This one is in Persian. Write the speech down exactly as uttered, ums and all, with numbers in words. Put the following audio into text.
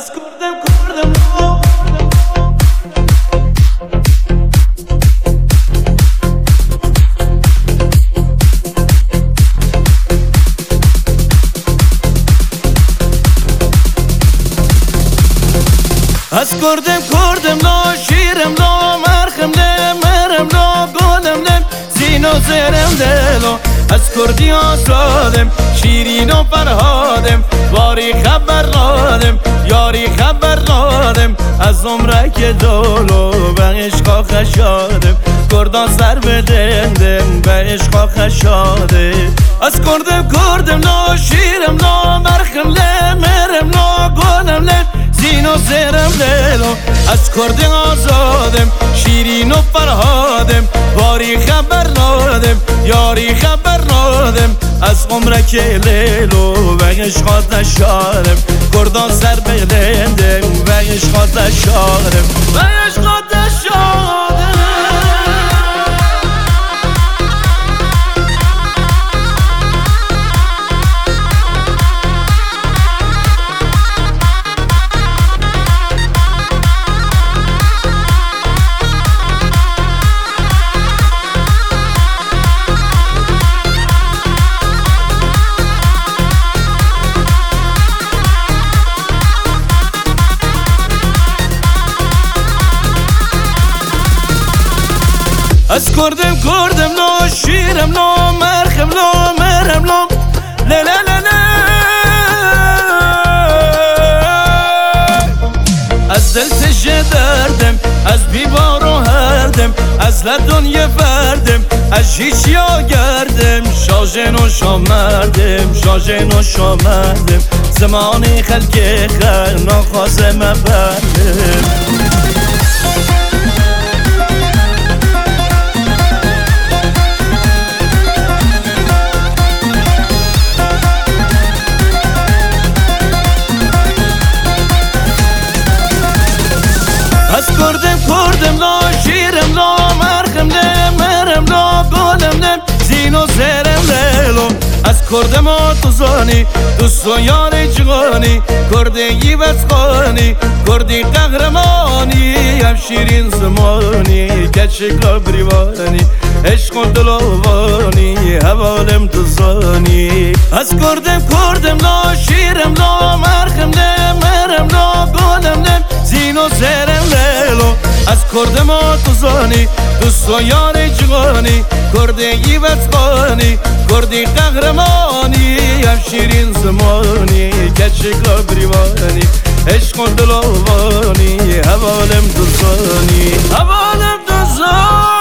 از کردم کردم نو از کردم کردم نو شیرم نو مرخم نه مرم نو گلم نه زین و زرم دلو از کردی آزادم شیرین و فرهادم باری خبر نادم یاری خبر نادم از عمره که دولو به عشقا خشادم کردان سر بدندم به عشقا خشاده از کردم کردم نو شیرم نو مرخم نه مرم نو گلم نه زین و زرم دلو از کردی آزادم شیرین و فرهادم باری خبر نادم یاری خبر نادم از عمره که لیلو و عشقات نشارم کردان سر بلندم و عشقات نشارم و عشقات نشارم از کردم کردم نو شیرم نو مرخم نو مرم نو لا لا لا لا از دل تشه دردم از بیبار و هردم از لدنیا فردم از هیچ یا گردم شاجن و شامردم شاجن و شامردم زمانی خلق خر ناخوازم بردم از کردم کردم نو شیرم نو مرخم نه مرم نو گلم نه زین و زرم لیلو از کردم و توزانی دوست و یار جغانی کردگی وزخانی کردی قهرمانی هم شیرین زمانی کچکلا بریوانی عشق و دلوانی حوالم توزانی از کردم کردم نو شیرم نو مرخم نه مرم نو گلم نه زین و زرم لیلو از کردم و توزانی دوست و یار جغانی کردگی وزخانی کردی قهرمانی هم شیرین زمانی کچکلا بریوانی عشق و دلوانی حوالم توزانی حوالم توزانی